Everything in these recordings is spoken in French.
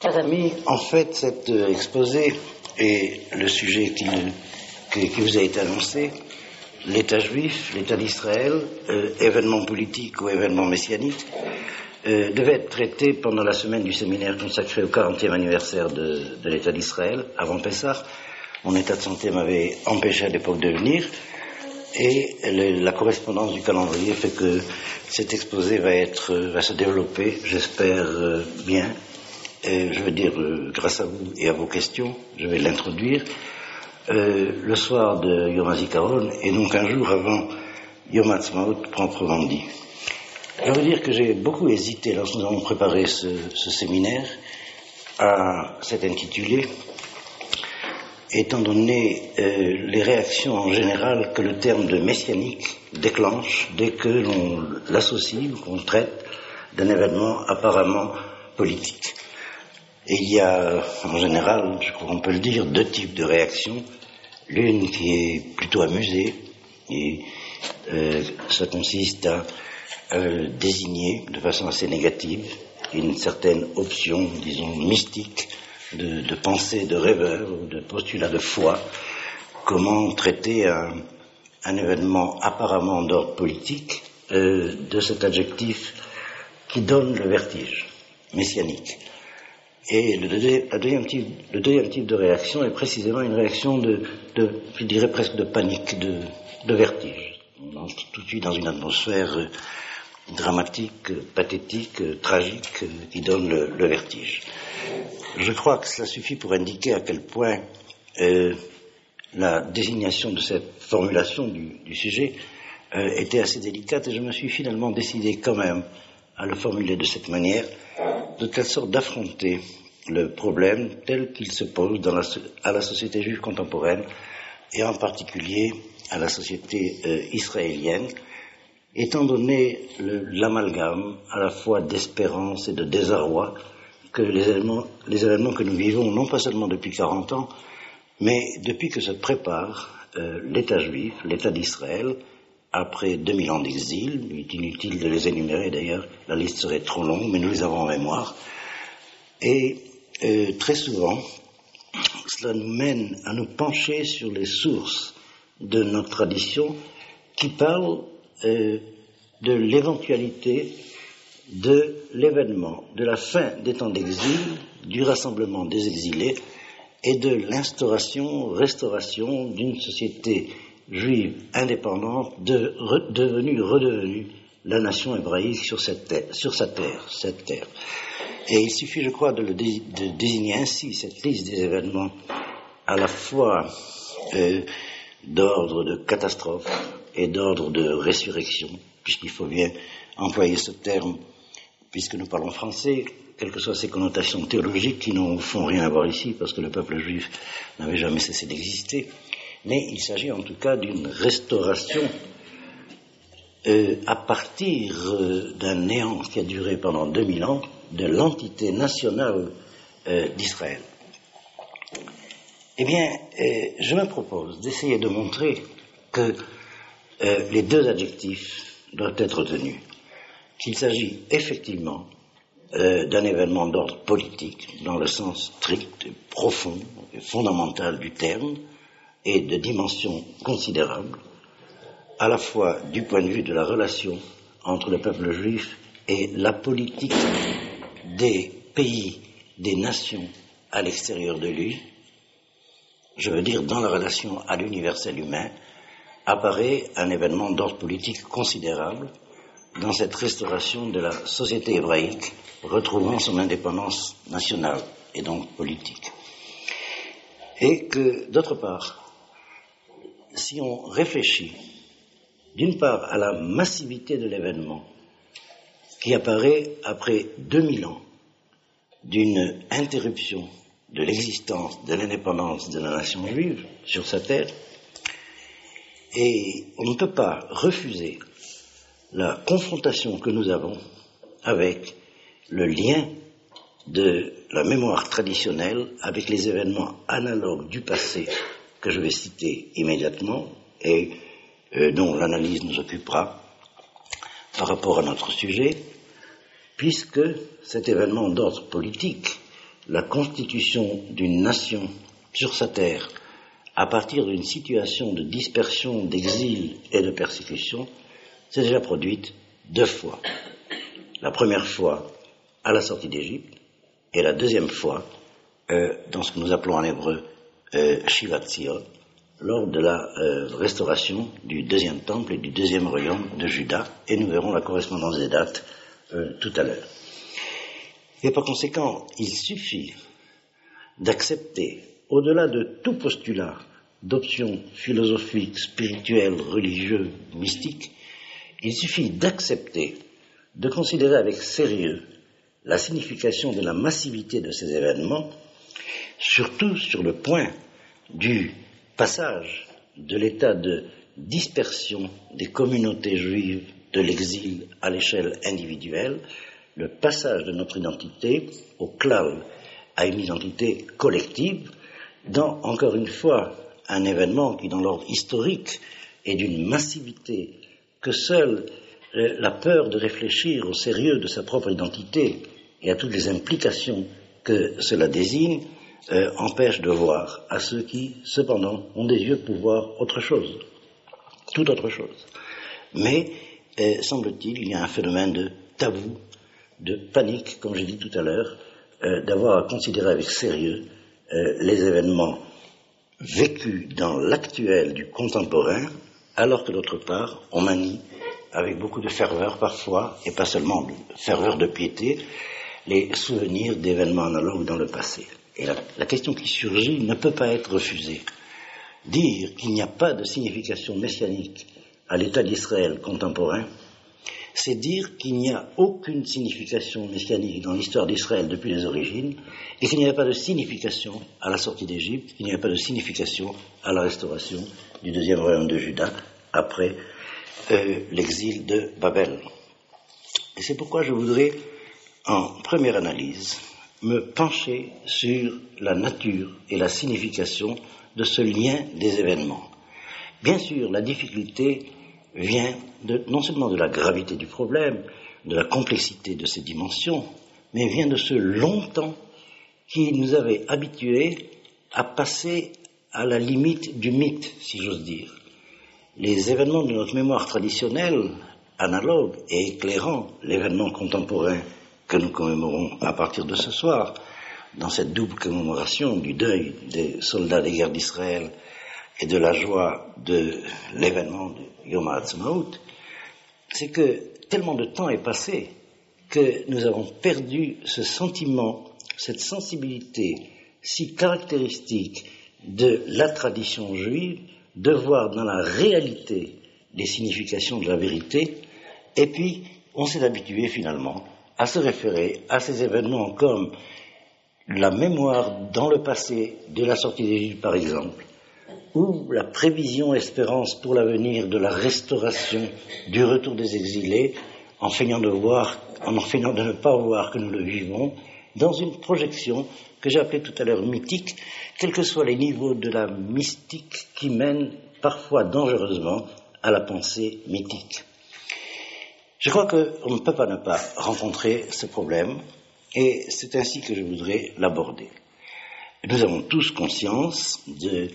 Chers amis, en fait, cet exposé et le sujet qui vous a été annoncé, l'État juif, l'État d'Israël, événement politique ou événement messianique, devait être traité pendant la semaine du séminaire consacré au 40e anniversaire de l'État d'Israël, avant Pessah. Mon état de santé m'avait empêché à l'époque de venir, et la correspondance du calendrier fait que cet exposé va se développer, j'espère bien. Je veux dire, grâce à vous et à vos questions, je vais l'introduire, le soir de Yom HaZikaron, et donc un jour avant Yom HaAtzmaut, proprement dit. Je veux dire que j'ai beaucoup hésité lorsque nous avons préparé ce séminaire à cet intitulé, étant donné les réactions en général que le terme de messianique déclenche dès que l'on l'associe ou qu'on traite d'un événement apparemment politique. Et il y a, en général, je crois qu'on peut le dire, deux types de réactions. L'une qui est plutôt amusée, et ça consiste à désigner de façon assez négative une certaine option, disons, mystique, de pensée de rêveur ou de postulat de foi. Comment traiter un événement apparemment d'ordre politique de cet adjectif qui donne le vertige messianique. Et le deuxième type de réaction est précisément une réaction je dirais presque de panique, de vertige. On entre tout de suite dans une atmosphère dramatique, pathétique, tragique, qui donne le vertige. Je crois que cela suffit pour indiquer à quel point la désignation de cette formulation du sujet était assez délicate, et je me suis finalement décidé quand même à le formuler de cette manière, de telle sorte d'affronter le problème tel qu'il se pose à la société juive contemporaine, et en particulier à la société israélienne, étant donné l'amalgame à la fois d'espérance et de désarroi que les événements que nous vivons, non pas seulement depuis 40 ans, mais depuis que se prépare l'État juif, l'État d'Israël, après 2000 ans d'exil. Il est inutile de les énumérer d'ailleurs, la liste serait trop longue, mais nous les avons en mémoire. Et très souvent, cela nous mène à nous pencher sur les sources de notre tradition qui parlent de l'éventualité de l'événement, de la fin des temps d'exil, du rassemblement des exilés et de restauration d'une société juive indépendante redevenue la nation hébraïque sur cette terre. Et il suffit, je crois, de désigner ainsi cette liste des événements à la fois d'ordre de catastrophe et d'ordre de résurrection, puisqu'il faut bien employer ce terme, puisque nous parlons français, quelles que soient ses connotations théologiques qui n'en font rien à voir ici, parce que le peuple juif n'avait jamais cessé d'exister. Mais il s'agit en tout cas d'une restauration à partir d'un néant qui a duré pendant 2000 ans de l'entité nationale d'Israël. Eh bien, je me propose d'essayer de montrer que les deux adjectifs doivent être retenus, qu'il s'agit effectivement d'un événement d'ordre politique, dans le sens strict, profond et fondamental du terme, et de dimension considérable, à la fois du point de vue de la relation entre le peuple juif et la politique des pays, des nations à l'extérieur de lui, je veux dire dans la relation à l'universel humain, apparaît un événement d'ordre politique considérable dans cette restauration de la société hébraïque retrouvant son indépendance nationale et donc politique. Et que, d'autre part, si on réfléchit, d'une part, à la massivité de l'événement qui apparaît après 2000 ans d'une interruption de l'existence, de l'indépendance de la nation juive sur sa terre, et on ne peut pas refuser la confrontation que nous avons avec le lien de la mémoire traditionnelle avec les événements analogues du passé que je vais citer immédiatement et dont l'analyse nous occupera par rapport à notre sujet, puisque cet événement d'ordre politique la constitution d'une nation sur sa terre à partir d'une situation de dispersion, d'exil et de persécution s'est déjà produite 2 fois. La première fois à la sortie d'Égypte et la deuxième fois dans ce que nous appelons en hébreu Shivat Zion, lors de la restauration du 2e temple et du 2e royaume de Juda, et nous verrons la correspondance des dates tout à l'heure. Et par conséquent, il suffit d'accepter, au-delà de tout postulat d'options philosophiques, spirituelles, religieuses, mystiques, il suffit d'accepter, de considérer avec sérieux la signification de la massivité de ces événements, surtout sur le point du passage de l'état de dispersion des communautés juives de l'exil à l'échelle individuelle, le passage de notre identité au klal, à une identité collective, dans, encore une fois, un événement qui, dans l'ordre historique, est d'une massivité que seule la peur de réfléchir au sérieux de sa propre identité et à toutes les implications que cela désigne empêche de voir à ceux qui, cependant, ont des yeux pour voir autre chose, tout autre chose. Mais, semble-t-il, il y a un phénomène de tabou, de panique, comme j'ai dit tout à l'heure, d'avoir à considérer avec sérieux les événements vécus dans l'actuel du contemporain, alors que d'autre part, on manie avec beaucoup de ferveur parfois, et pas seulement de ferveur de piété, les souvenirs d'événements analogues dans le passé. Et la question qui surgit ne peut pas être refusée. Dire qu'il n'y a pas de signification messianique à l'État d'Israël contemporain, c'est dire qu'il n'y a aucune signification messianique dans l'histoire d'Israël depuis les origines, et qu'il n'y a pas de signification à la sortie d'Égypte, qu'il n'y a pas de signification à la restauration du 2e royaume de Juda après l'exil de Babel. Et c'est pourquoi je voudrais, en première analyse, me pencher sur la nature et la signification de ce lien des événements. Bien sûr, la difficulté vient non seulement de la gravité du problème, de la complexité de ses dimensions, mais vient de ce long temps qui nous avait habitués à passer à la limite du mythe, si j'ose dire. Les événements de notre mémoire traditionnelle, analogues et éclairant l'événement contemporain que nous commémorons à partir de ce soir, dans cette double commémoration du deuil des soldats des guerres d'Israël et de la joie de l'événement de Yom HaAtzmaut, c'est que tellement de temps est passé que nous avons perdu ce sentiment, cette sensibilité si caractéristique de la tradition juive, de voir dans la réalité les significations de la vérité, et puis on s'est habitué finalement à se référer à ces événements comme la mémoire dans le passé de la sortie d'Égypte par exemple, ou la prévision, espérance pour l'avenir de la restauration du retour des exilés, en feignant de ne pas voir que nous le vivons, dans une projection que j'ai appelée tout à l'heure mythique, quels que soient les niveaux de la mystique qui mènent parfois dangereusement à la pensée mythique. Je crois qu'on ne peut pas ne pas rencontrer ce problème, et c'est ainsi que je voudrais l'aborder. Nous avons tous conscience de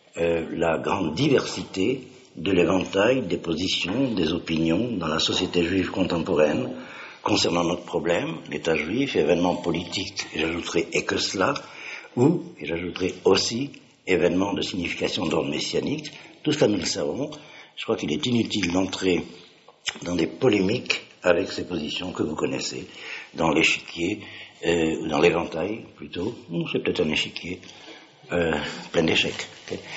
la grande diversité de l'éventail des positions, des opinions dans la société juive contemporaine concernant notre problème, l'État juif, événements politiques, et j'ajouterai et que cela, ou, et j'ajouterai aussi, événements de signification d'ordre messianique. Tout cela nous le savons. Je crois qu'il est inutile d'entrer dans des polémiques avec ces positions que vous connaissez, dans l'échiquier, ou dans l'éventail plutôt, c'est peut-être un échiquier, plein d'échecs,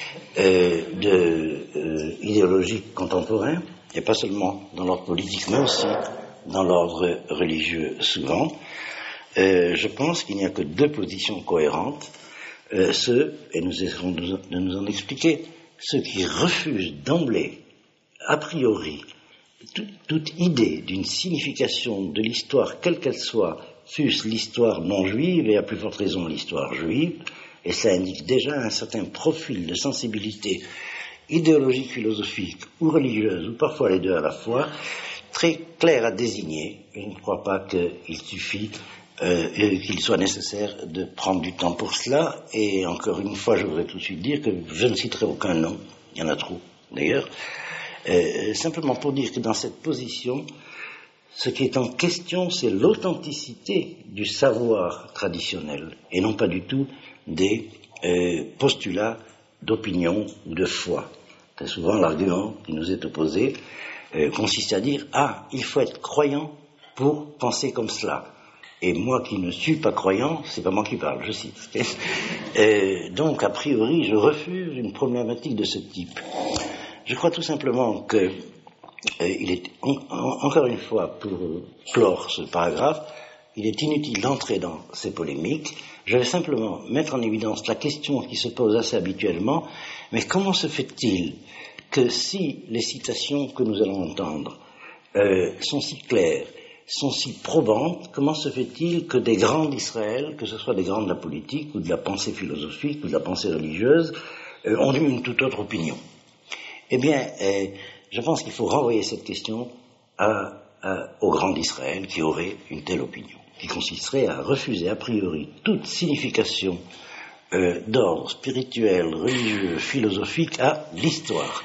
idéologiques contemporains, et pas seulement dans l'ordre politique, mais aussi dans l'ordre religieux souvent. Je pense qu'il n'y a que 2 positions cohérentes, et nous essaierons de nous en expliquer, ceux qui refusent d'emblée, a priori, toute idée d'une signification de l'histoire, quelle qu'elle soit, fût-ce l'histoire non juive, et à plus forte raison l'histoire juive, et ça indique déjà un certain profil de sensibilité idéologique, philosophique ou religieuse, ou parfois les deux à la fois, très clair à désigner. Je ne crois pas qu'il suffit qu'il soit nécessaire de prendre du temps pour cela. Et encore une fois, je voudrais tout de suite dire que je ne citerai aucun nom, il y en a trop d'ailleurs, simplement pour dire que dans cette position, ce qui est en question, c'est l'authenticité du savoir traditionnel et non pas du tout des postulats d'opinion ou de foi. Très souvent, l'argument qui nous est opposé consiste à dire « Ah, il faut être croyant pour penser comme cela ». Et moi qui ne suis pas croyant, c'est pas moi qui parle, je cite. Donc, a priori, je refuse une problématique de ce type. Je crois tout simplement que il est, encore une fois, pour clore ce paragraphe, il est inutile d'entrer dans ces polémiques. Je vais simplement mettre en évidence la question qui se pose assez habituellement, mais comment se fait-il que si les citations que nous allons entendre sont si claires, sont si probantes, comment se fait-il que des grands d'Israël, que ce soit des grands de la politique ou de la pensée philosophique ou de la pensée religieuse, ont eu une toute autre opinion? Eh bien, je pense qu'il faut renvoyer cette question aux grands d'Israël qui auraient une telle opinion, qui consisterait à refuser a priori toute signification d'ordre spirituel, religieux, philosophique à l'histoire,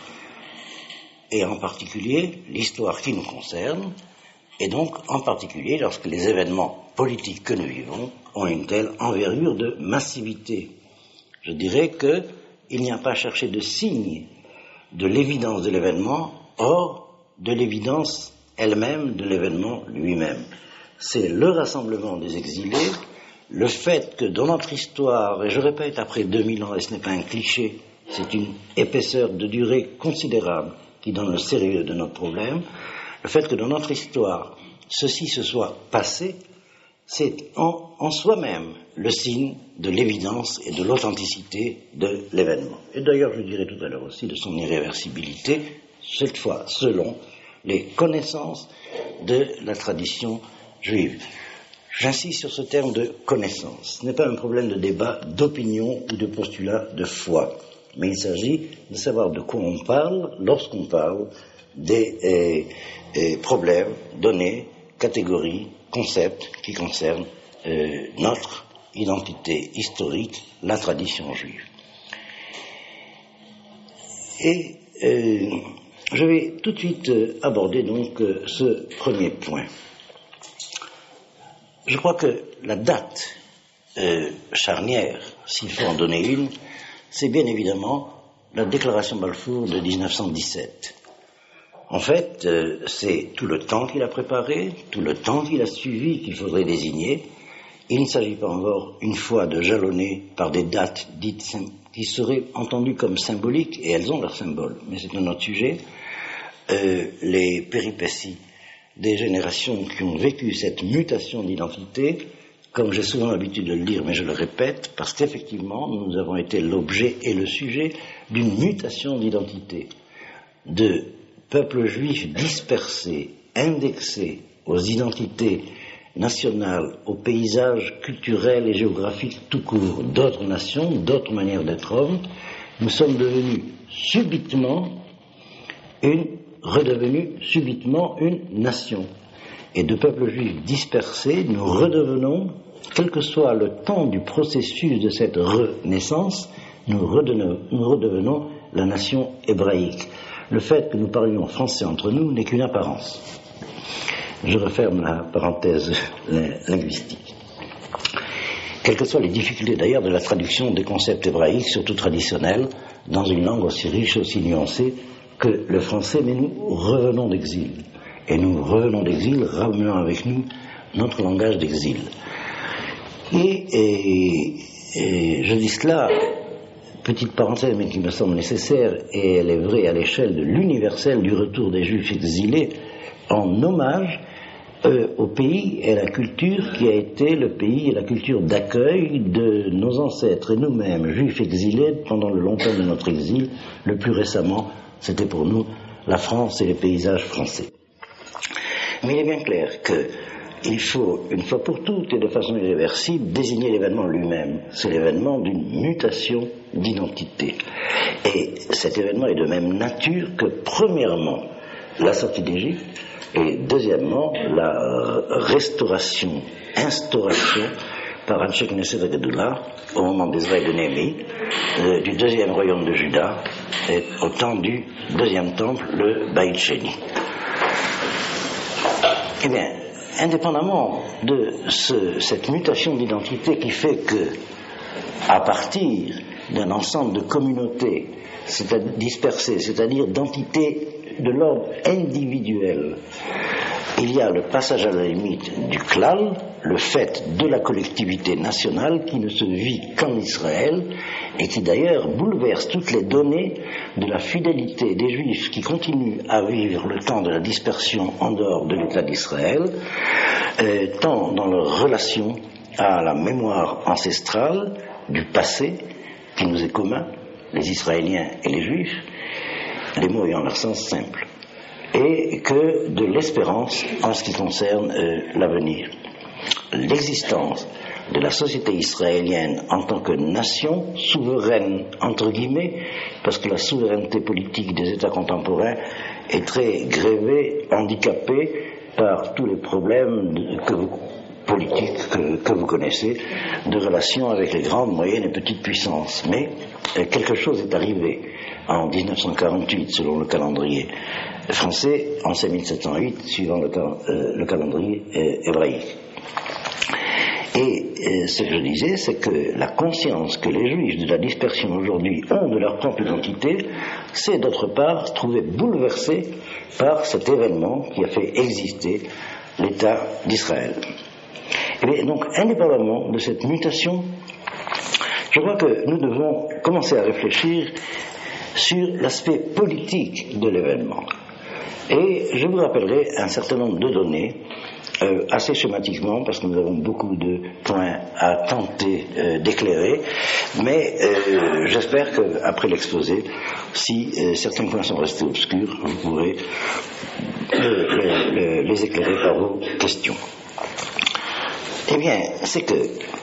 et en particulier l'histoire qui nous concerne, et donc en particulier lorsque les événements politiques que nous vivons ont une telle envergure de massivité. Je dirais qu'il n'y a pas à chercher de signe de l'évidence de l'événement, hors de l'évidence elle-même de l'événement lui-même. C'est le rassemblement des exilés, le fait que dans notre histoire, et je répète après 2000 ans, et ce n'est pas un cliché, c'est une épaisseur de durée considérable qui donne le sérieux de notre problème, le fait que dans notre histoire, ceci se soit passé, c'est en soi-même le signe de l'évidence et de l'authenticité de l'événement. Et d'ailleurs, je dirais tout à l'heure aussi de son irréversibilité, cette fois selon les connaissances de la tradition juive. J'insiste sur ce terme de connaissance. Ce n'est pas un problème de débat d'opinion ou de postulat de foi, mais il s'agit de savoir de quoi on parle lorsqu'on parle des problèmes, données, catégories, concepts qui concernent notre identité historique, la tradition juive. Et je vais tout de suite aborder donc ce premier point. Je crois que la date charnière, s'il faut en donner une, c'est bien évidemment la déclaration Balfour de 1917. En fait, c'est tout le temps qu'il a préparé, tout le temps qu'il a suivi qu'il faudrait désigner. Il ne s'agit pas encore une fois de jalonner par des dates dites qui seraient entendues comme symboliques, et elles ont leur symbole, mais c'est un autre sujet, les péripéties des générations qui ont vécu cette mutation d'identité, comme j'ai souvent l'habitude de le dire, mais je le répète, parce qu'effectivement, nous avons été l'objet et le sujet d'une mutation d'identité, de peuples juifs dispersés, indexés aux identités nationales, aux paysages culturels et géographiques tout court d'autres nations, d'autres manières d'être hommes. Nous sommes devenus redevenus subitement une nation. Et de peuples juifs dispersés, nous redevenons, quel que soit le temps du processus de cette renaissance, nous redevenons la nation hébraïque. Le fait que nous parlions français entre nous n'est qu'une apparence. Je referme la parenthèse linguistique. Quelles que soient les difficultés d'ailleurs de la traduction des concepts hébraïques, surtout traditionnels, dans une langue aussi riche, aussi nuancée que le français, mais nous revenons d'exil. Et nous revenons d'exil, ramenant avec nous notre langage d'exil. Et je dis cela, petite parenthèse, mais qui me semble nécessaire, et elle est vraie à l'échelle de l'universel du retour des Juifs exilés, en hommage au pays et à la culture qui a été le pays et la culture d'accueil de nos ancêtres et nous-mêmes, Juifs exilés pendant le long temps de notre exil. Le plus récemment, c'était pour nous la France et les paysages français. Mais il est bien clair qu'il faut, une fois pour toutes et de façon irréversible, désigner l'événement lui-même. C'est l'événement d'une mutation d'identité. Et cet événement est de même nature que, premièrement, la sortie d'Égypte, et deuxièmement, la instauration par Anshek Knesset Gedoula, au moment d'Israël de Néhémie, du deuxième royaume de Juda, et au temps du deuxième temple, le Baït Sheni. Eh bien, indépendamment de cette mutation d'identité qui fait que, à partir d'un ensemble de communautés dispersées, c'est-à-dire d'entités de l'ordre individuel, il y a le passage à la limite du klal, le fait de la collectivité nationale qui ne se vit qu'en Israël et qui d'ailleurs bouleverse toutes les données de la fidélité des Juifs qui continuent à vivre le temps de la dispersion en dehors de l'État d'Israël, tant dans leur relation à la mémoire ancestrale du passé qui nous est commun, les Israéliens et les Juifs, les mots ayant leur sens simple, et que de l'espérance en ce qui concerne l'avenir. L'existence de la société israélienne en tant que nation souveraine, entre guillemets, parce que la souveraineté politique des États contemporains est très grévée, handicapée par tous les problèmes politiques que vous connaissez, de relations avec les grandes, moyennes et petites puissances. Mais quelque chose est arrivé en 1948, selon le calendrier français, en 5708, suivant le calendrier hébraïque. Et ce que je disais, c'est que la conscience que les Juifs de la dispersion aujourd'hui ont de leur propre identité, c'est d'autre part trouvé bouleversée par cet événement qui a fait exister l'État d'Israël. Et bien, donc, indépendamment de cette mutation, je crois que nous devons commencer à réfléchir sur l'aspect politique de l'événement. Et je vous rappellerai un certain nombre de données, assez schématiquement, parce que nous avons beaucoup de points à tenter d'éclairer, mais j'espère qu'après l'exposé, si certains points sont restés obscurs, vous pourrez les éclairer par vos questions. Eh bien, c'est que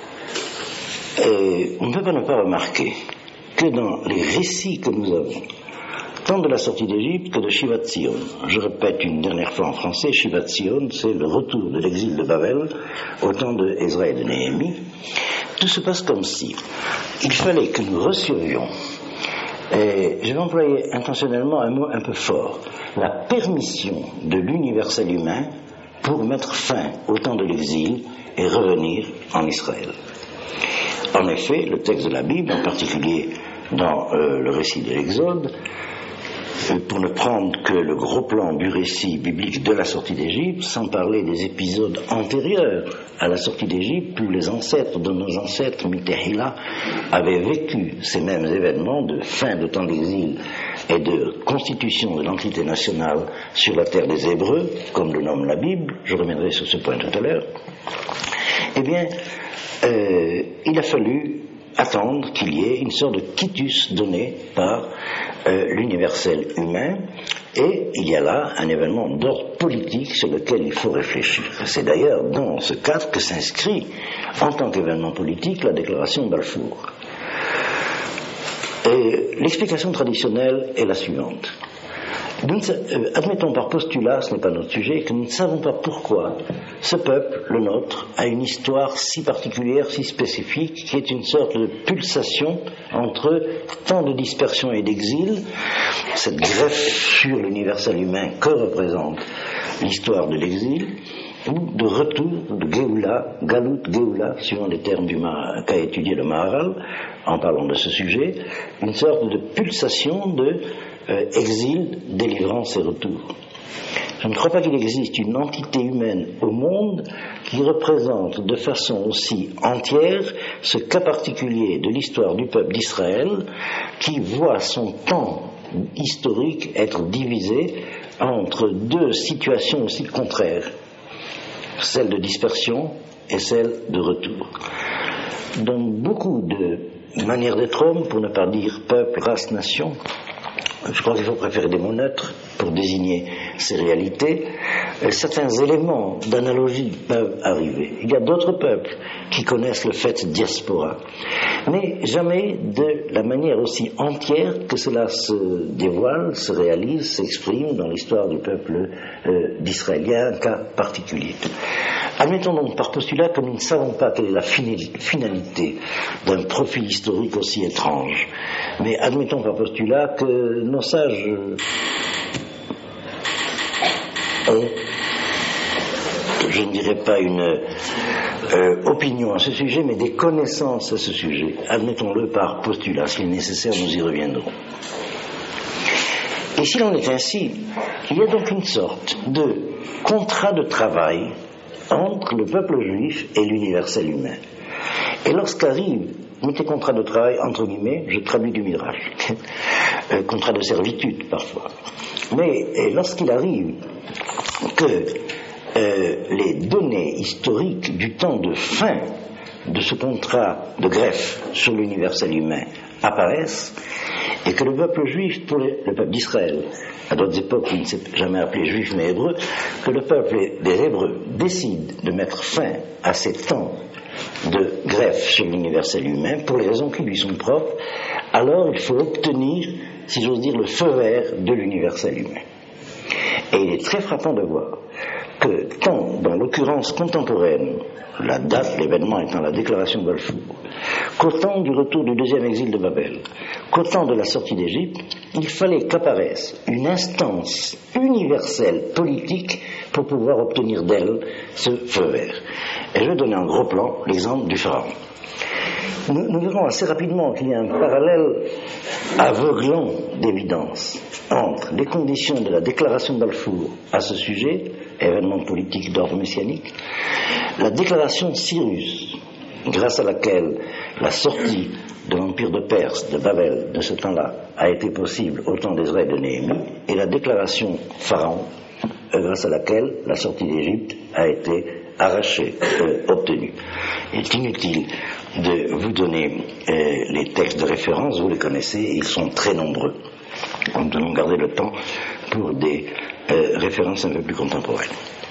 on ne peut pas ne pas remarquer que dans les récits que nous avons, tant de la sortie d'Égypte que de Shivat Zion, je répète une dernière fois en français, Shivat Zion, c'est le retour de l'exil de Babel au temps de Ezra et de Néhémie, tout se passe comme si il fallait que nous recevions, et je vais employer intentionnellement un mot un peu fort, la permission de l'universel humain pour mettre fin au temps de l'exil et revenir en Israël. En effet, le texte de la Bible, en particulier dans le récit de l'Exode, pour ne prendre que le gros plan du récit biblique de la sortie d'Égypte, sans parler des épisodes antérieurs à la sortie d'Égypte, où les ancêtres de nos ancêtres, Mitehila, avaient vécu ces mêmes événements de fin de temps d'exil et de constitution de l'entité nationale sur la terre des Hébreux, comme le nomme la Bible, je reviendrai sur ce point tout à l'heure. Eh bien, il a fallu attendre qu'il y ait une sorte de quitus donné par l'universel humain, et il y a là un événement d'ordre politique sur lequel il faut réfléchir. C'est d'ailleurs dans ce cadre que s'inscrit en tant qu'événement politique la déclaration de Balfour. L'explication traditionnelle est la suivante. Admettons par postulat, ce n'est pas notre sujet, que nous ne savons pas pourquoi ce peuple, le nôtre, a une histoire si particulière, si spécifique, qui est une sorte de pulsation entre tant de dispersion et d'exil, cette greffe sur l'universel humain que représente l'histoire de l'exil, ou de retour de Géoula, Galut, Géoula, suivant les termes qu'a étudié le Maharal, en parlant de ce sujet, une sorte de pulsation de exil, délivrance et retour. Je ne crois pas qu'il existe une entité humaine au monde qui représente de façon aussi entière ce cas particulier de l'histoire du peuple d'Israël qui voit son temps historique être divisé entre deux situations aussi contraires, celle de dispersion et celle de retour. Donc beaucoup de manières d'être homme, pour ne pas dire peuple, race, nation, je crois qu'il faut préférer des mots neutres pour désigner ces réalités, certains éléments d'analogie peuvent arriver. Il y a d'autres peuples qui connaissent le fait diaspora, mais jamais de la manière aussi entière que cela se dévoile, se réalise, s'exprime dans l'histoire du peuple d'Israël. Il y a un cas particulier. Admettons donc par postulat que nous ne savons pas quelle est la finalité d'un profil historique aussi étrange, mais admettons par postulat que nos sages ont, je ne dirais pas une opinion à ce sujet, mais des connaissances à ce sujet. Admettons-le par postulat. S'il est nécessaire, nous y reviendrons. Et s'il en est ainsi, il y a donc une sorte de contrat de travail entre le peuple juif et l'universel humain. Et lorsqu'arrive, mettez contrat de travail entre guillemets, je traduis du Midrash, contrat de servitude parfois, mais lorsqu'il arrive que les données historiques du temps de fin de ce contrat de greffe sur l'universel humain apparaissent, et que le peuple juif, pour le peuple d'Israël, à d'autres époques il ne s'est jamais appelé juif mais hébreu, que le peuple des Hébreux décide de mettre fin à ces temps de greffe sur l'universel humain pour les raisons qui lui sont propres, alors il faut obtenir, si j'ose dire, le feu vert de l'universel humain. Et il est très frappant de voir que tant dans l'occurrence contemporaine, la date, l'événement étant la déclaration de Balfour, qu'au temps du retour du deuxième exil de Babel, qu'au temps de la sortie d'Égypte, il fallait qu'apparaisse une instance universelle politique pour pouvoir obtenir d'elle ce feu vert. Et je vais donner en gros plan l'exemple du Pharaon. Nous verrons assez rapidement qu'il y a un parallèle aveuglant d'évidence entre les conditions de la déclaration de Balfour à ce sujet, événement politique d'ordre messianique, la déclaration de Cyrus, grâce à laquelle la sortie de l'empire de Perse, de Babel, de ce temps-là, a été possible au temps d'Ezra et de Néhémie, et la déclaration Pharaon, grâce à laquelle la sortie d'Égypte a été arrachée, obtenue. Il est inutile de vous donner les textes de référence, vous les connaissez, ils sont très nombreux. Nous allons garder le temps pour des références un peu plus contemporaines.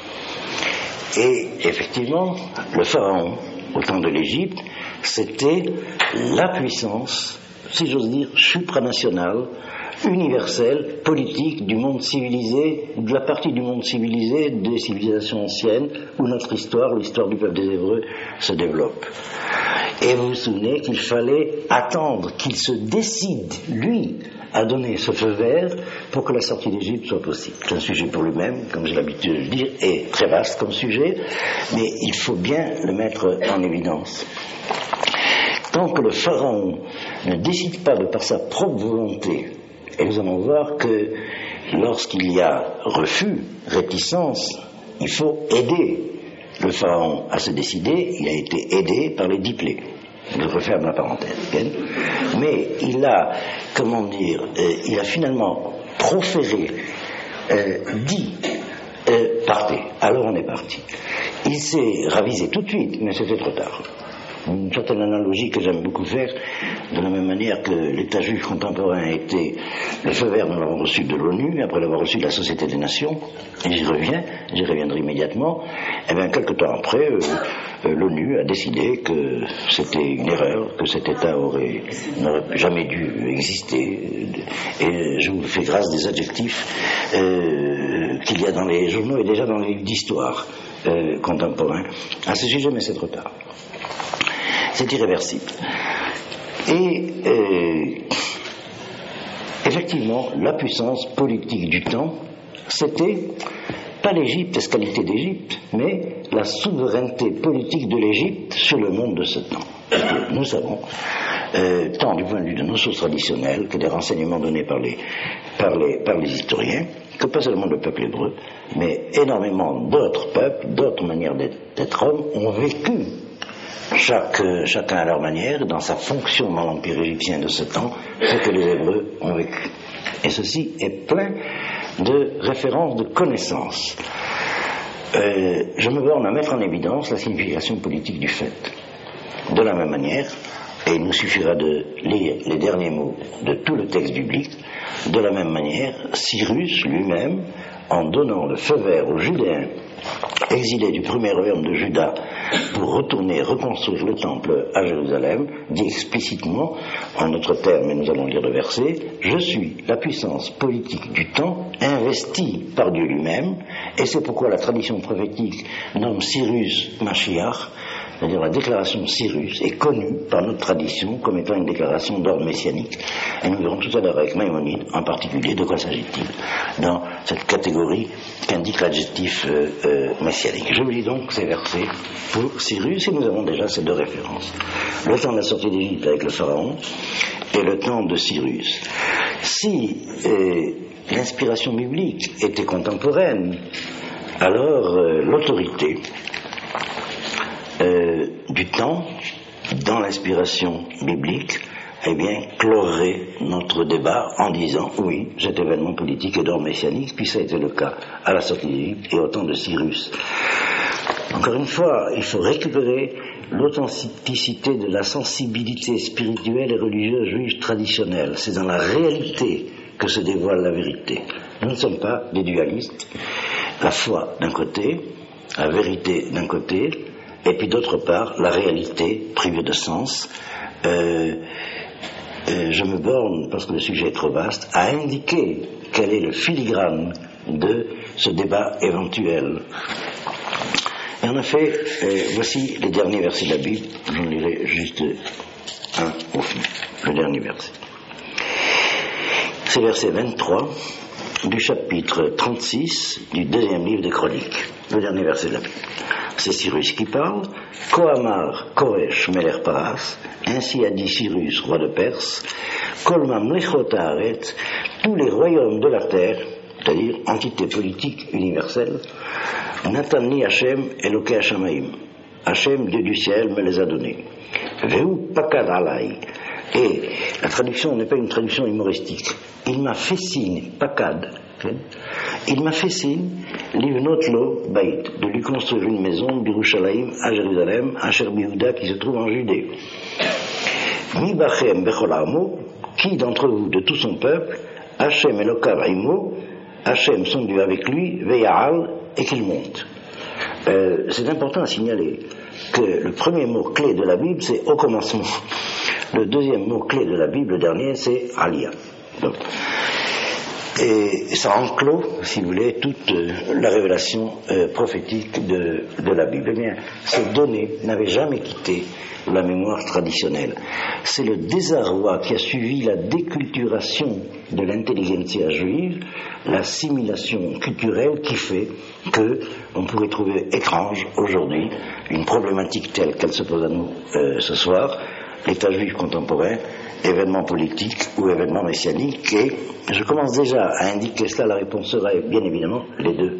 Et effectivement, le Pharaon, au temps de l'Égypte, c'était la puissance, si j'ose dire, supranationale, universelle, politique du monde civilisé, de la partie du monde civilisé des civilisations anciennes où notre histoire, l'histoire du peuple des Hébreux, se développe. Et vous vous souvenez qu'il fallait attendre qu'il se décide, lui, à donner ce feu vert pour que la sortie d'Égypte soit possible. C'est un sujet pour lui-même, comme j'ai l'habitude de le dire, et très vaste comme sujet, mais il faut bien le mettre en évidence. Tant que le Pharaon ne décide pas de par sa propre volonté, et nous allons voir que lorsqu'il y a refus, réticence, il faut aider le Pharaon à se décider. Il a été aidé par les 10 plaies. Je referme la parenthèse. Mais il a, il a finalement proféré, dit, partez. Alors on est parti. Il s'est ravisé tout de suite, mais c'était trop tard. Une certaine analogie que j'aime beaucoup faire, de la même manière que l'État juif contemporain a été le feu vert, nous l'avons reçu de l'ONU, après l'avoir reçu de la Société des Nations, et j'y reviendrai immédiatement, et bien quelque temps après, l'ONU a décidé que c'était une erreur, que cet État n'aurait jamais dû exister, et je vous fais grâce des adjectifs qu'il y a dans les journaux et déjà dans les livres d'histoire contemporains à ce sujet, mais c'est trop tard. C'est irréversible. Et effectivement, la puissance politique du temps, c'était pas l'Égypte, la qualité d'Égypte, mais la souveraineté politique de l'Égypte sur le monde de ce temps. Nous savons, tant du point de vue de nos sources traditionnelles que des renseignements donnés par les historiens, que pas seulement le peuple hébreu, mais énormément d'autres peuples, d'autres manières d'être hommes ont vécu, chacun à leur manière, dans sa fonction dans l'empire égyptien de ce temps, ce que les Hébreux ont vécu. Et ceci est plein de références, de connaissances. Je me borne à mettre en évidence la signification politique du fait. De la même manière, Et il nous suffira de lire les derniers mots de tout le texte biblique. De la même manière, Cyrus lui-même, en donnant le feu vert aux Judéens exilés du premier royaume de Juda pour retourner reconstruire le temple à Jérusalem, dit explicitement, en notre terme, et nous allons lire le verset, « Je suis la puissance politique du temps investie par Dieu lui-même, et c'est pourquoi la tradition prophétique nomme Cyrus Mashiach, c'est-à-dire la déclaration de Cyrus est connue par notre tradition comme étant une déclaration d'ordre messianique. Et nous verrons tout à l'heure avec Maïmonide, en particulier, de quoi s'agit-il dans cette catégorie qu'indique l'adjectif messianique. Je vous lis donc ces versets pour Cyrus, et nous avons déjà ces deux références. Le temps de la sortie d'Égypte avec le pharaon et le temps de Cyrus. Si l'inspiration biblique était contemporaine, alors l'autorité du temps, dans l'inspiration biblique, eh bien, clorerait notre débat en disant, oui, cet événement politique est d'ordre messianique, puis ça a été le cas à la sortie d'Égypte et au temps de Cyrus. Encore une fois, il faut récupérer l'authenticité de la sensibilité spirituelle et religieuse juive traditionnelle. C'est dans la réalité que se dévoile la vérité. Nous ne sommes pas des dualistes. La foi d'un côté, la vérité d'un côté, et puis d'autre part, la réalité privée de sens. Je me borne, parce que le sujet est trop vaste, à indiquer quel est le filigrane de ce débat éventuel. Et en effet, voici les derniers versets de la Bible. J'en lirai juste un au fond, le dernier verset. C'est verset 23 du chapitre 36 du deuxième livre des Chroniques, le dernier verset de la Bible. C'est Cyrus qui parle. Kohamar Koresh Meler Paras, ainsi a dit Cyrus, roi de Perse, Kolmam Lechot Haaretz, tous les royaumes de la terre, c'est-à-dire entité politique universelle, Natani Hachem Eloke Hashamaim, Hachem, Dieu du ciel, me les a donnés. Veu Pakad Alai, et la traduction n'est pas une traduction humoristique. Il m'a fait signe, Pakad, il m'a fait signe, Livnotlo Bait, de lui construire une maison, Birushalayim, à Jérusalem, à Sherbiouda, qui se trouve en Judée. Mi Bachem Becholamo, qui d'entre vous, de tout son peuple, Hachem Elokav Aimo, Hachem son Dieu avec lui, Veyaal, et qu'il monte. C'est important à signaler que le premier mot clé de la Bible, c'est au commencement. Le deuxième mot clé de la Bible, le dernier, c'est Aliyah. Donc, et ça enclôt, si vous voulez, toute la révélation prophétique de la Bible. Eh bien, ces données n'avaient jamais quitté la mémoire traditionnelle. C'est le désarroi qui a suivi la déculturation de l'intelligentsia juive, l'assimilation culturelle qui fait que on pourrait trouver étrange aujourd'hui une problématique telle qu'elle se pose à nous ce soir, l'État juif contemporain, événement politique ou événement messianique, et je commence déjà à indiquer cela, la réponse serait bien évidemment les deux.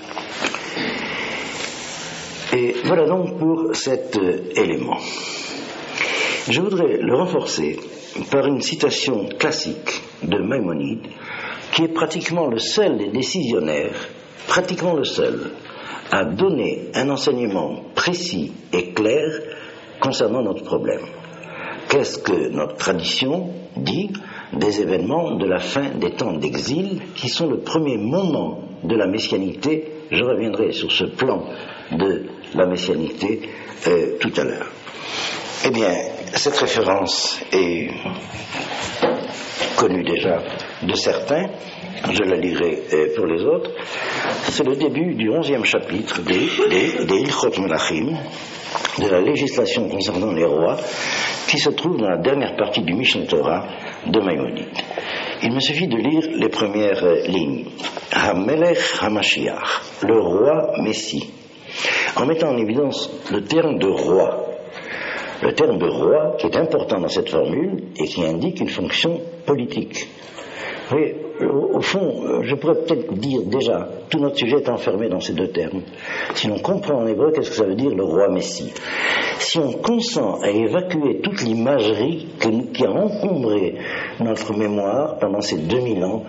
Et voilà donc pour cet élément. Je voudrais le renforcer par une citation classique de Maïmonide, qui est pratiquement le seul des décisionnaires, pratiquement le seul, à donner un enseignement précis et clair concernant notre problème. Qu'est-ce que notre tradition dit des événements de la fin des temps d'exil, qui sont le premier moment de la messianité? Je reviendrai sur ce plan de la messianité tout à l'heure. Eh bien, cette référence est connue déjà de certains, je la lirai pour les autres. C'est le début du 11e chapitre des Ilchot Melachim, de la législation concernant les rois, qui se trouve dans la dernière partie du Mishneh Torah de Maïmonide. Il me suffit de lire les premières lignes. Hamelech Hamashiach, le roi Messie, en mettant en évidence le terme de roi. Le terme de roi qui est important dans cette formule et qui indique une fonction politique. Vous voyez, au fond, je pourrais peut-être dire déjà, tout notre sujet est enfermé dans ces deux termes. Si l'on comprend en hébreu, qu'est-ce que ça veut dire le roi Messie? Si on consent à évacuer toute l'imagerie qui a encombré notre mémoire pendant ces 2000 ans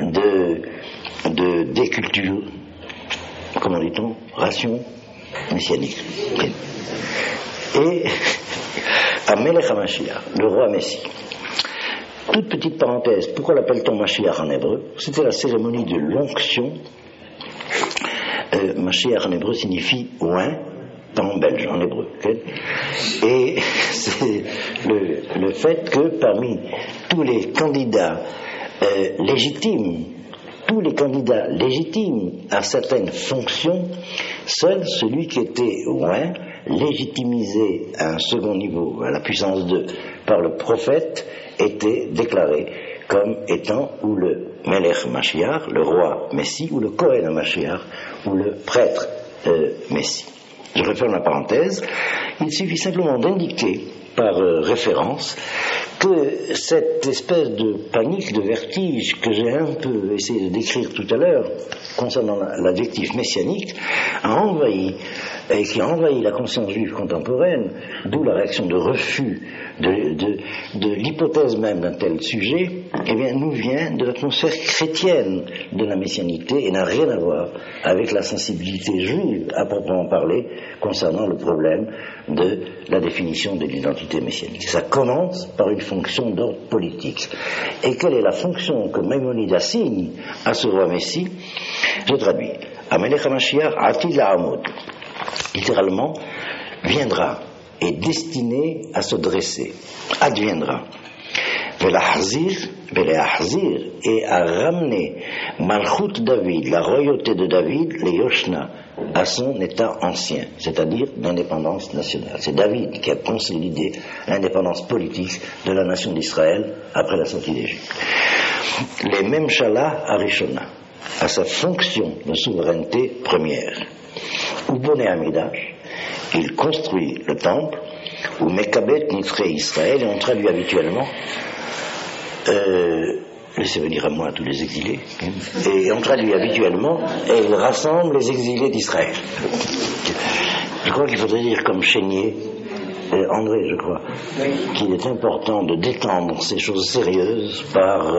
de déculture, comment dit-on, ration messianique. Et Amelech HaMashiach, le roi Messie. Toute petite parenthèse, pourquoi l'appelle-t-on Mashiach en hébreu? C'était la cérémonie de l'onction. Mashiach en hébreu signifie oint, pas en belge, en hébreu. Okay? Et c'est le fait que parmi tous les candidats légitimes, à certaines fonctions, seul celui qui était oint, légitimisé à un second niveau, à la puissance 2, par le prophète, était déclaré comme étant ou le Melech Mashiach, le roi Messie, ou le Kohen Mashiach, ou le prêtre Messie. Je referme la parenthèse. Il suffit simplement d'indiquer par référence que cette espèce de panique, de vertige que j'ai un peu essayé de décrire tout à l'heure concernant l'adjectif messianique qui a envahi la conscience juive contemporaine, d'où la réaction de refus de l'hypothèse même d'un tel sujet, eh bien, nous vient de l'atmosphère chrétienne de la messianité et n'a rien à voir avec la sensibilité juive à proprement parler concernant le problème de la définition de l'identité messianique. Ça commence par une fonction d'ordre politique. Et quelle est la fonction que Maïmonide assigne à ce roi Messie? Je traduis. Amelech HaMashiach Atid La'amod. Littéralement, viendra, est destiné à se dresser, adviendra. Velahazir, et à ramener Malchut David, la royauté de David, les Yoshna, à son état ancien, c'est-à-dire l'indépendance nationale. C'est David qui a consolidé l'indépendance politique de la nation d'Israël après la sortie d'Égypte. Les mêmes Shala Arishona, à sa fonction de souveraineté première. Ou Boné Amidash, il construit le temple, ou Mekabet Nitre Israël, et on traduit habituellement, laissez venir à moi tous les exilés, et on traduit habituellement, et il rassemble les exilés d'Israël. Je crois qu'il faudrait dire comme Chénier, André, je crois, qu'il est important de détendre ces choses sérieuses par...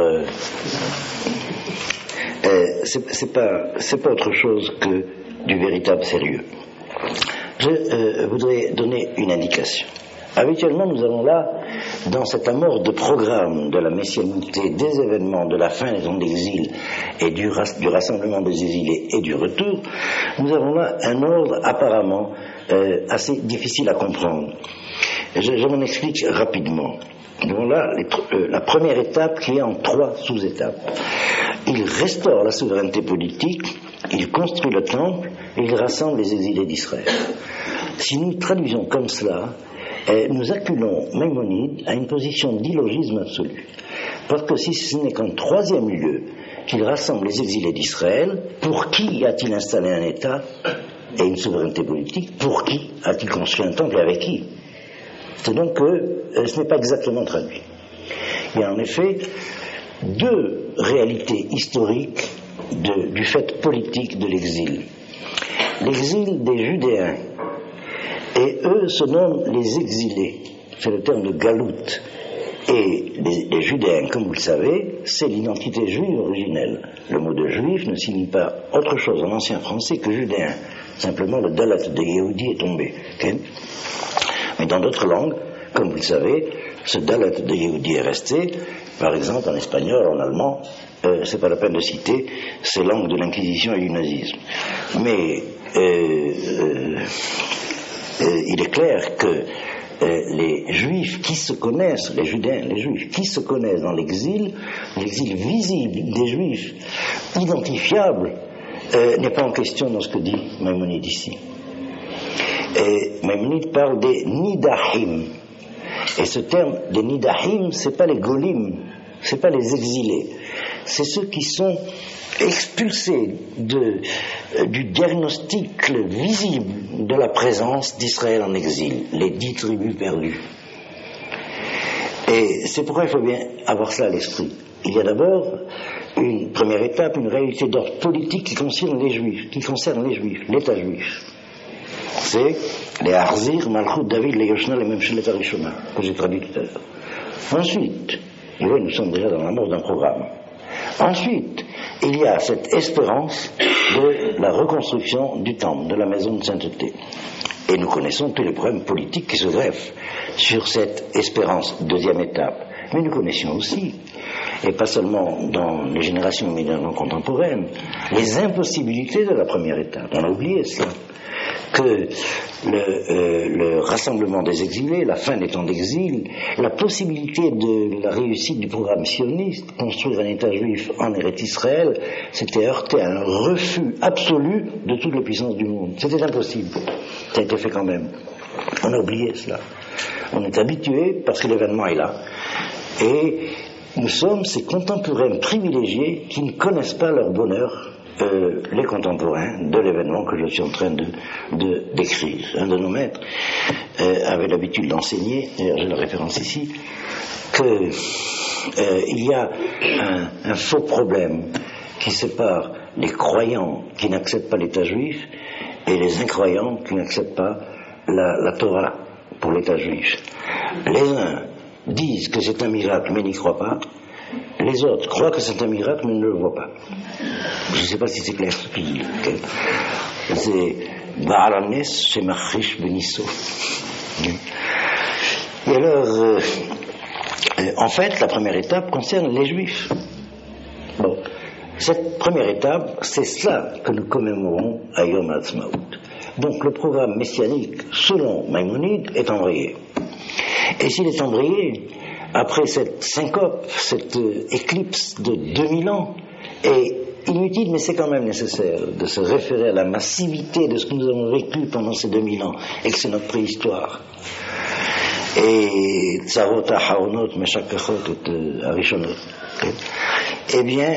c'est pas autre chose que du véritable sérieux. Je voudrais donner une indication. Habituellement, nous avons là, dans cet amorce de programme de la messianité, des événements de la fin des temps d'exil et du rassemblement des exilés et du retour, nous avons là un ordre apparemment assez difficile à comprendre. Je m'en explique rapidement. Nous avons là la première étape qui est en 3 sous-étapes. Il restaure la souveraineté politique, il construit le temple et il rassemble les exilés d'Israël. Si nous traduisons comme cela, nous acculons Maïmonide à une position d'illogisme absolu. Parce que si ce n'est qu'en 3e lieu qu'il rassemble les exilés d'Israël, pour qui a-t-il installé un État et une souveraineté politique? Pour qui a-t-il construit un temple et avec qui? C'est donc que ce n'est pas exactement traduit. Il y a en effet 2 réalités historiques du fait politique de l'exil. L'exil des Judéens, et eux se nomment les exilés, c'est le terme de galout, et les Judéens, comme vous le savez, c'est l'identité juive originelle. Le mot de juif ne signifie pas autre chose en ancien français que judéen, simplement le dalat de Yehudi est tombé. Okay? Mais dans d'autres langues, comme vous le savez, ce dalat de Yehudi est resté, par exemple en espagnol, en allemand, c'est pas la peine de citer ces langues de l'Inquisition et du nazisme. Mais il est clair que les juifs qui se connaissent, les judéens, les juifs qui se connaissent dans l'exil visible des juifs, identifiable, n'est pas en question dans ce que dit Maïmonide ici. Et Maïmonide parle des Nidahim. Et ce terme des Nidahim, c'est pas les Golim, c'est pas les exilés, c'est ceux qui sont expulsés du diagnostic visible de la présence d'Israël en exil, les 10 tribus perdues. Et c'est pourquoi il faut bien avoir cela à l'esprit. Il y a d'abord une première étape, une réalité d'ordre politique qui concerne les Juifs, l'État juif. C'est les Arzir, Malchut, David, les Yoshna, les Memshelet Arishona, que j'ai traduit tout à l'heure. Ensuite, et oui, nous sommes déjà dans l'amorce d'un programme. Ensuite, il y a cette espérance de la reconstruction du temple, de la maison de sainteté. Et nous connaissons tous les problèmes politiques qui se greffent sur cette espérance, deuxième étape. Mais nous connaissions aussi, et pas seulement dans les générations immédiatement contemporaines, les impossibilités de la première étape. On a oublié cela. Que le rassemblement des exilés, la fin des temps d'exil, la possibilité de la réussite du programme sioniste, construire un État juif en Eretz Israël, s'était heurté à un refus absolu de toutes les puissances du monde. C'était impossible. Ça a été fait quand même. On a oublié cela. On est habitué parce que l'événement est là. Et nous sommes ces contemporains privilégiés qui ne connaissent pas leur bonheur, les contemporains de l'événement que je suis en train de décrire. Un de nos maîtres avait l'habitude d'enseigner, d'ailleurs j'ai la référence ici, qu'il y a un faux problème qui sépare les croyants qui n'acceptent pas l'État juif et les incroyants qui n'acceptent pas la Torah pour l'État juif. Les uns disent que c'est un miracle mais n'y croient pas. Les autres croient que c'est un miracle mais ne le voient pas. Je ne sais pas si c'est clair ce que je dis. C'est Baalanes chez Machish Benisso. Et alors, en fait, la première étape concerne les Juifs. Bon, cette première étape, c'est cela que nous commémorons à Yom HaAtzmaut. Donc, le programme messianique, selon Maïmonide, est embrayé. Et s'il est embrayé, après cette syncope, cette éclipse de 2000 ans, est inutile, mais c'est quand même nécessaire de se référer à la massivité de ce que nous avons vécu pendant ces 2000 ans, et que c'est notre préhistoire. Et Tsarot HaHaonot, Meshakachot et Arishonot. Eh bien,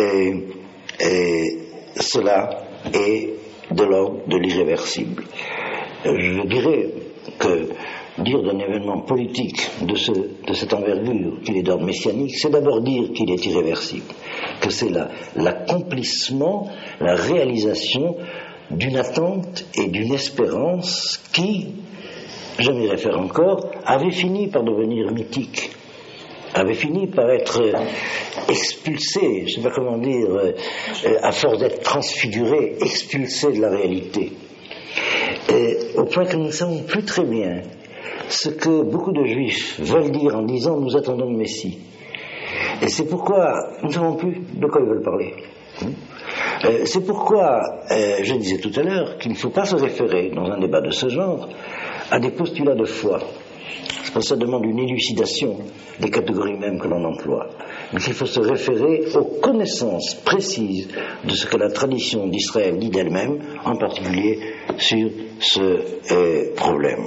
cela est de l'ordre de l'irréversible. Je dirais que dire d'un événement politique de cette envergure qu'il est d'ordre messianique, c'est d'abord dire qu'il est irréversible, que c'est l'accomplissement, la réalisation d'une attente et d'une espérance qui, je m'y réfère encore, avait fini par devenir mythique, avait fini par être expulsé, je ne sais pas comment dire, à force d'être transfiguré, expulsé de la réalité. Au point que nous ne savons plus très bien ce que beaucoup de juifs veulent dire en disant nous attendons le Messie. Et c'est pourquoi nous ne savons plus de quoi ils veulent parler. C'est pourquoi je disais tout à l'heure qu'il ne faut pas se référer dans un débat de ce genre à des postulats de foi. Parce que ça demande une élucidation des catégories mêmes que l'on emploie. Mais il faut se référer aux connaissances précises de ce que la tradition d'Israël dit d'elle-même, en particulier sur ce problème.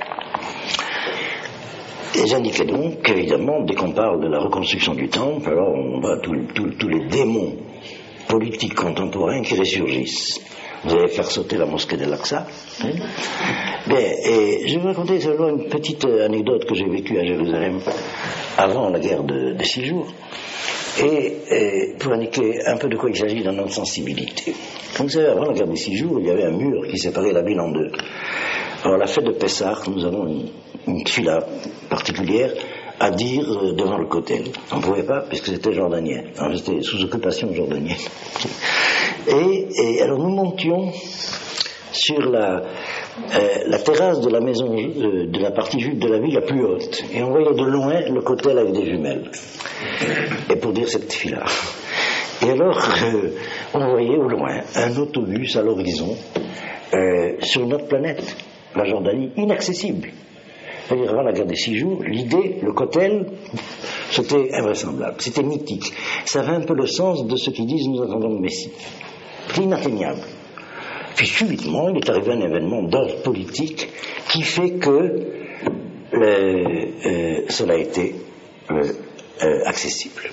Et j'indiquais donc qu'évidemment, dès qu'on parle de la reconstruction du temple, alors on voit tous les démons politiques contemporains qui ressurgissent. Vous allez faire sauter la mosquée d'Al-Aqsa. Et je vais vous raconter seulement une petite anecdote que j'ai vécue à Jérusalem avant la guerre de 6 jours, et pour indiquer un peu de quoi il s'agit dans notre sensibilité. Comme vous savez, avant la guerre des 6 jours, il y avait un mur qui séparait la ville en deux. Alors, la fête de Pessah, nous avons une tfila particulière à dire devant le kotel. On ne pouvait pas, puisque c'était jordanien. Alors, j'étais sous occupation jordanienne. Et alors, nous montions sur la terrasse de la maison, de la partie juive de la ville la plus haute. Et on voyait de loin le kotel avec des jumelles. Et pour dire cette tfila. Et alors, on voyait au loin un autobus à l'horizon sur une autre planète, la Jordanie, inaccessible. C'est-à-dire, avant la guerre des 6 jours, l'idée, le kotel, c'était invraisemblable, c'était mythique. Ça avait un peu le sens de ce qu'ils disent nous attendons le Messie. C'est inatteignable. Puis subitement, il est arrivé un événement d'ordre politique qui fait que cela a été accessible.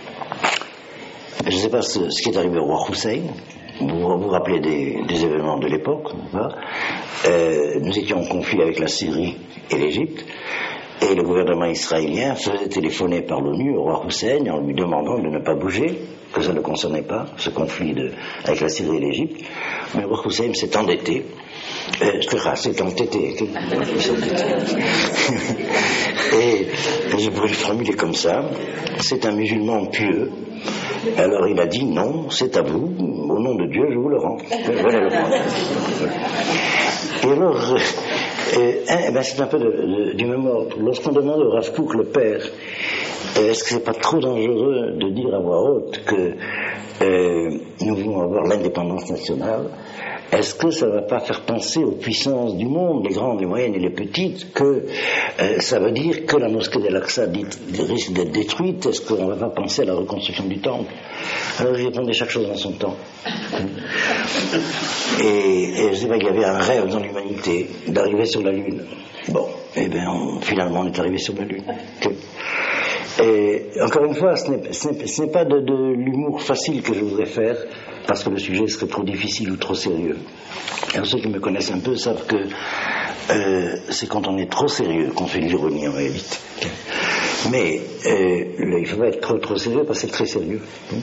Je ne sais pas ce qui est arrivé au roi Hussein. Vous vous rappelez des événements de l'époque, nous étions en conflit avec la Syrie et l'Égypte, et le gouvernement israélien faisait téléphoner par l'ONU au roi Hussein en lui demandant de ne pas bouger, que ça ne concernait pas ce conflit avec la Syrie et l'Égypte. Mais le roi Hussein s'est endetté, s'est entêté, et je pourrais le formuler comme ça, c'est un musulman pieux. Alors il a dit non, c'est à vous, au nom de Dieu je vous le rends. Voilà le point. Et alors, c'est un peu du même ordre. Lorsqu'on demande au Rav Kook, le père, est-ce que c'est pas trop dangereux de dire à voix haute que nous voulons avoir l'indépendance nationale, est-ce que ça ne va pas faire penser aux puissances du monde, les grandes, les moyennes et les petites, que ça veut dire que la mosquée d'Al-Aqsa risque d'être détruite? Est-ce qu'on ne va pas penser à la reconstruction du temple? Alors je répondais chaque chose en son temps. Et je disais qu'il y avait un rêve dans l'humanité d'arriver sur la Lune. Bon, finalement on est arrivé sur la Lune. Et encore une fois, ce n'est pas de l'humour facile que je voudrais faire, parce que le sujet serait trop difficile ou trop sérieux. Alors ceux qui me connaissent un peu savent que c'est quand on est trop sérieux qu'on fait de l'ironie en réalité. Mais il ne faut pas être trop sérieux parce que c'est très sérieux.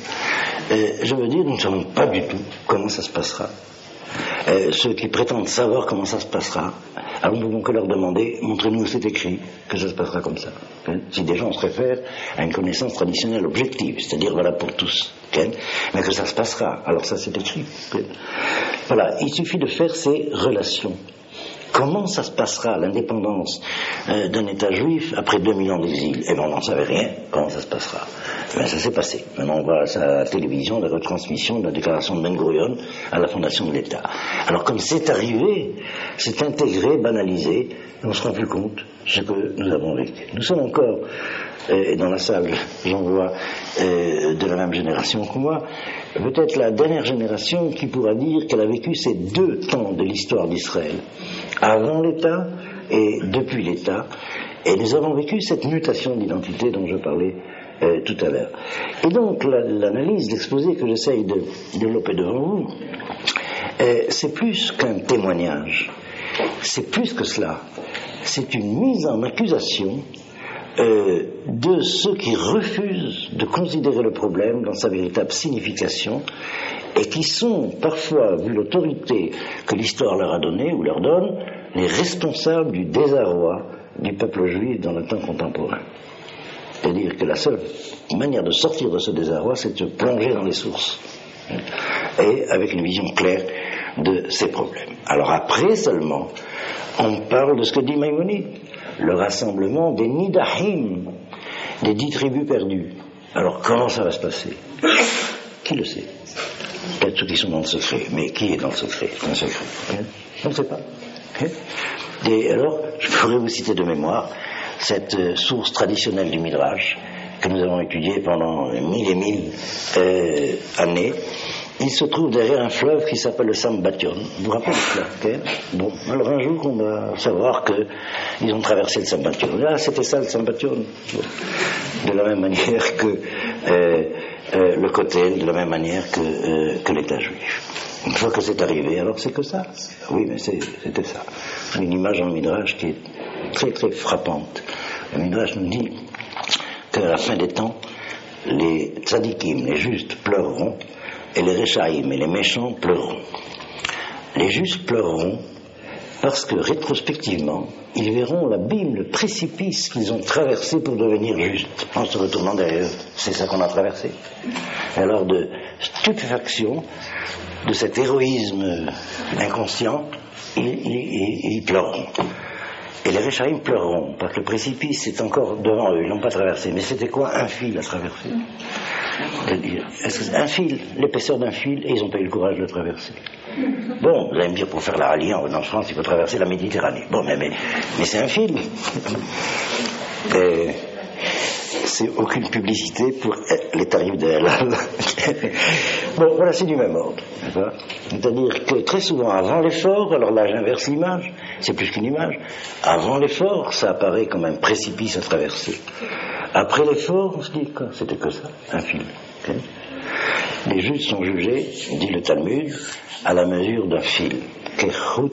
Je veux dire, nous ne savons pas du tout comment ça se passera. Ceux qui prétendent savoir comment ça se passera, alors nous ne pouvons que leur demander, montrez-nous où c'est écrit que ça se passera comme ça. Si des gens se réfèrent à une connaissance traditionnelle objective, c'est-à-dire valable pour tous, mais que ça se passera, alors ça c'est écrit. Voilà, il suffit de faire ces relations. Comment ça se passera, l'indépendance d'un État juif après 2000 ans d'exil? On n'en savait rien, comment ça se passera. Ça s'est passé. Maintenant, on voit à la télévision la retransmission de la déclaration de Ben Gurion à la fondation de l'État. Alors, comme c'est arrivé, c'est intégré, banalisé, on ne se rend plus compte de ce que nous avons vécu. Nous sommes encore, dans la salle, j'en vois, de la même génération que moi, peut-être la dernière génération qui pourra dire qu'elle a vécu ces deux temps de l'histoire d'Israël, avant l'État et depuis l'État, et nous avons vécu cette mutation d'identité dont je parlais tout à l'heure. Et donc l'analyse, l'exposé que j'essaye de développer devant vous, c'est plus qu'un témoignage, c'est plus que cela, c'est une mise en accusation de ceux qui refusent de considérer le problème dans sa véritable signification et qui sont parfois, vu l'autorité que l'histoire leur a donnée ou leur donne, les responsables du désarroi du peuple juif dans le temps contemporain. C'est-à-dire que la seule manière de sortir de ce désarroi, c'est de se plonger dans les sources et avec une vision claire de ces problèmes. Alors après seulement, on parle de ce que dit Maïmonide, le rassemblement des Nidahim, des 10 tribus perdues. Alors comment ça va se passer? Qui le sait? Peut-être ceux qui sont dans le secret, mais qui est dans le secret? Un secret. On ne sait pas. Et alors, je pourrais vous citer de mémoire cette source traditionnelle du Midrash que nous avons étudiée pendant 1000 et 1000 années. Il se trouve derrière un fleuve qui s'appelle le Sambation. Vous vous rappelez de cela? Bon, alors un jour on va savoir qu'ils ont traversé le Sambation. Là, c'était ça le Sambation. De la même manière que le Kotel, de la même manière que l'État juif. Une fois que c'est arrivé, alors c'est que ça. Oui, mais c'était ça. Une image dans le Midrash qui est très très frappante. Le Midrash nous dit qu'à la fin des temps, les tzadikim, les justes, pleureront, et les rechaïm et les méchants pleureront. Les justes pleureront parce que rétrospectivement, ils verront l'abîme, le précipice qu'ils ont traversé pour devenir justes, en se retournant derrière eux. C'est ça qu'on a traversé. Et alors de stupéfaction, de cet héroïsme inconscient, ils pleureront. Et les Réchaïm pleureront, parce que le précipice est encore devant eux, ils l'ont pas traversé. Mais c'était quoi un fil à traverser? Un fil, l'épaisseur d'un fil, et ils n'ont pas eu le courage de le traverser. Bon, vous allez me dire, pour faire la rallye en venant de France, il faut traverser la Méditerranée. Bon, mais c'est un fil. C'est aucune publicité pour les tarifs de halal. Bon, voilà, c'est du même ordre. C'est-à-dire que très souvent, avant l'effort, alors là j'inverse l'image, c'est plus qu'une image, avant l'effort, ça apparaît comme un précipice à traverser. Après l'effort, on se dit quoi? C'était que ça, un fil. Okay? Les justes sont jugés, dit le Talmud, à la mesure d'un fil. Kechut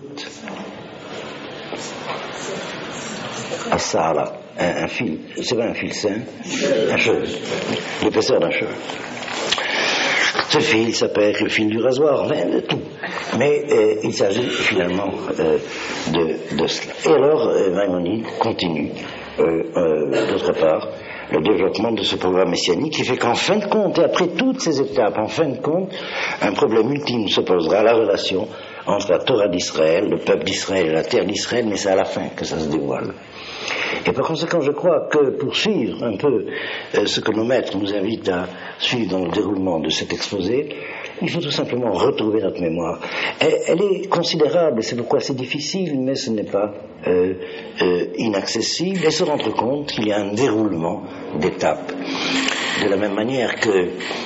Asala. Un fil, c'est pas un fil sain, un cheveu, l'épaisseur d'un cheveu. Ce fil s'appelle le fil du rasoir, de tout. Mais il s'agit finalement de cela. Et alors, Maïmonide continue, d'autre part, le développement de ce programme messianique qui fait qu'en fin de compte, et après toutes ces étapes, en fin de compte, un problème ultime se posera, la relation entre la Torah d'Israël, le peuple d'Israël et la terre d'Israël, mais c'est à la fin que ça se dévoile. Et par conséquent, je crois que pour suivre un peu ce que nos maîtres nous invitent à suivre dans le déroulement de cet exposé, il faut tout simplement retrouver notre mémoire. Elle est considérable, et c'est pourquoi c'est difficile, mais ce n'est pas inaccessible, et se rendre compte qu'il y a un déroulement d'étapes. De la même manière que,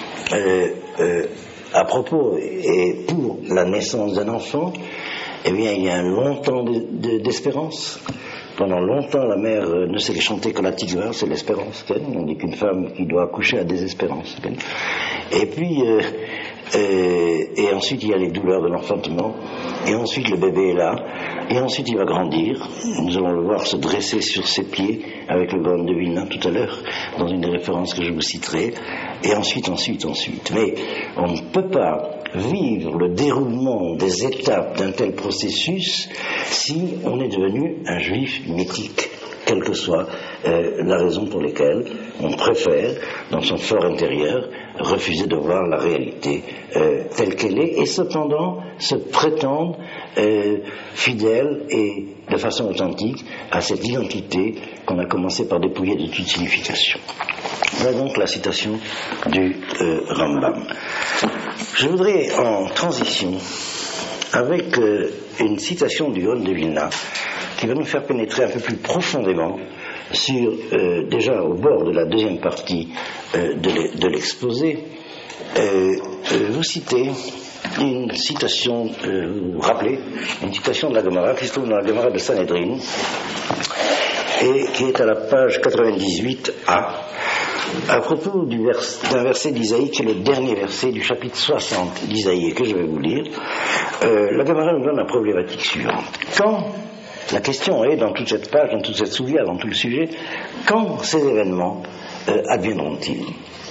à propos et pour la naissance d'un enfant, eh bien, il y a un long temps d'espérance. Pendant longtemps, la mère ne sait chanter que la tigre, c'est l'espérance. On dit qu'une femme qui doit accoucher a des espérances. Et puis, et ensuite, il y a les douleurs de l'enfantement. Et ensuite, le bébé est là. Et ensuite, il va grandir. Nous allons le voir se dresser sur ses pieds avec le Gaon de Vilna tout à l'heure, dans une des références que je vous citerai. Et ensuite. Mais on ne peut pas vivre le déroulement des étapes d'un tel processus si on est devenu un juif mythique, quelle que soit la raison pour laquelle on préfère, dans son fort intérieur, refuser de voir la réalité telle qu'elle est, et cependant se prétendre fidèle et de façon authentique à cette identité qu'on a commencé par dépouiller de toute signification. Voilà donc la citation du Rambam. Je voudrais en transition avec une citation du Gaon de Vilna qui va nous faire pénétrer un peu plus profondément sur, déjà au bord de la deuxième partie de l'exposé, vous citer une citation, vous rappelez, une citation de la Gemara qui se trouve dans la Gemara de Sanhedrin et qui est à la page 98a à propos d'un verset d'Isaïe qui est le dernier verset du chapitre 60 d'Isaïe et que je vais vous lire. La Gemara nous donne la problématique suivante. La question est, dans toute cette page, dans toute cette souvière, dans tout le sujet, quand ces événements adviendront-ils?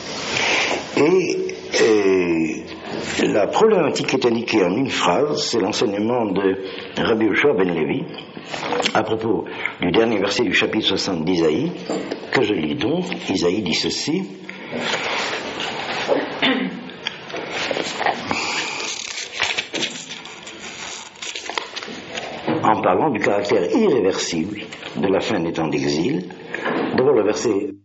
Et la problématique est indiquée en une phrase, c'est l'enseignement de Rabbi Yoshua ben Levi, à propos du dernier verset du chapitre 60 d'Isaïe, que je lis donc. Isaïe dit ceci. En parlant du caractère irréversible de la fin des temps d'exil, d'abord le verset